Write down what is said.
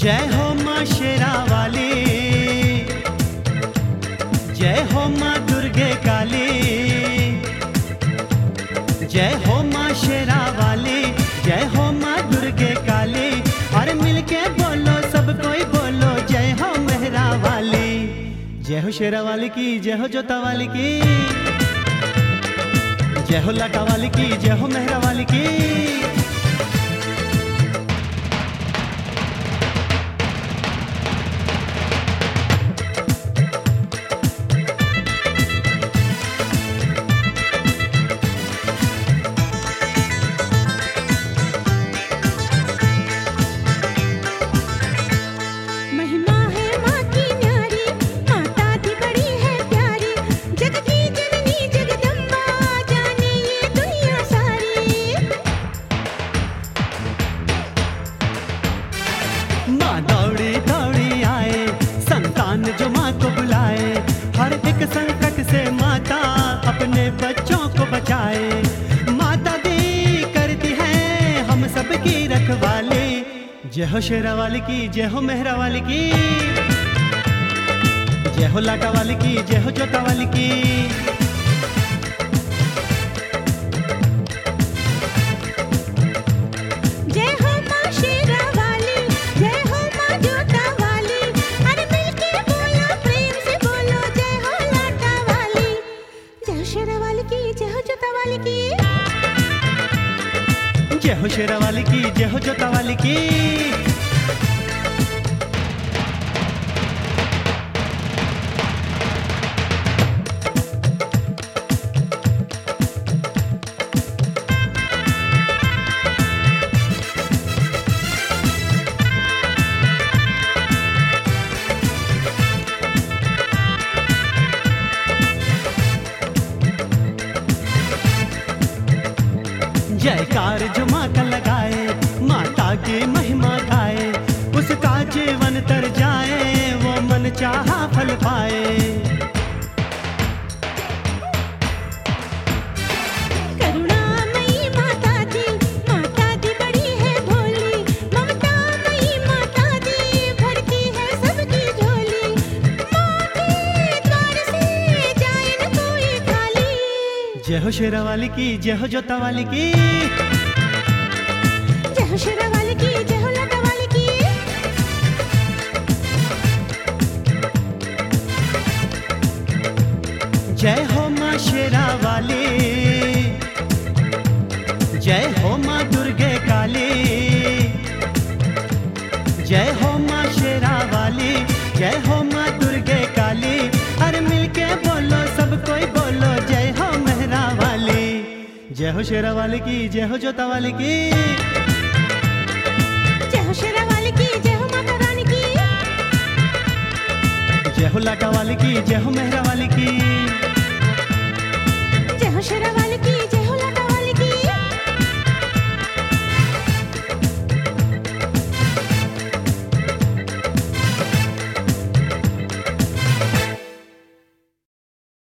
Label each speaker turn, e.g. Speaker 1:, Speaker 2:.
Speaker 1: जय हो माँ शेरा वाली, जय हो माँ दुर्गे काली, जय हो माँ शेरा वाली, जय हो माँ दुर्गे काली। और मिलके बोलो सब कोई बोलो जय हो मेहरा वाली। जय हो शेरा वाली की, जय हो जोता वाली की, जय हो लाटा वाली की, जय हो मेहरा वाली की। माँ दौड़ी दौड़ी आए, संतान जो माँ को बुलाए, हर एक संकट से माता अपने बच्चों को बचाए। माता दी करती है हम सबकी रखवाली। जय हो शेरा वाली की, जय हो मेहरा वाली की, जय हो लाटा वाली की, जय हो जोता वाली की। जय हो शेरा वाली की, जय हो जोता वाली की। जयकार जो माँ का लगाए, माता की महिमा गाए, उसका जीवन तर जाए, वो मन चाहा फल पाए।
Speaker 2: करुणामयी माता दी बड़ी है भोली, ममतामयी माता दी भरती है सबकी झोली। माँ के द्वार से जाए न कोई खाली।
Speaker 1: जय हो शेरा वाली की, जय हो जोता वाली की,
Speaker 2: जय हो शेरा वाली की, जय हो लाटा वाली की।
Speaker 1: जय हो माँ शेरा वाली, जय हो माँ दुर्गे काली, जय हो माँ शेरा वाली, जय हो माँ दुर्गे काली। हर मिलके बोलो सब कोई बोलो जय हो मेहरा वाली। जय हो शेरा वाली की, जय हो जोता वाली की,
Speaker 2: जय हो शेरा वाली की, जय हो माता रानी की,
Speaker 1: जय हो लाटा वाली की, जय हो मेहरा वाली की।
Speaker 2: जय हो शेरा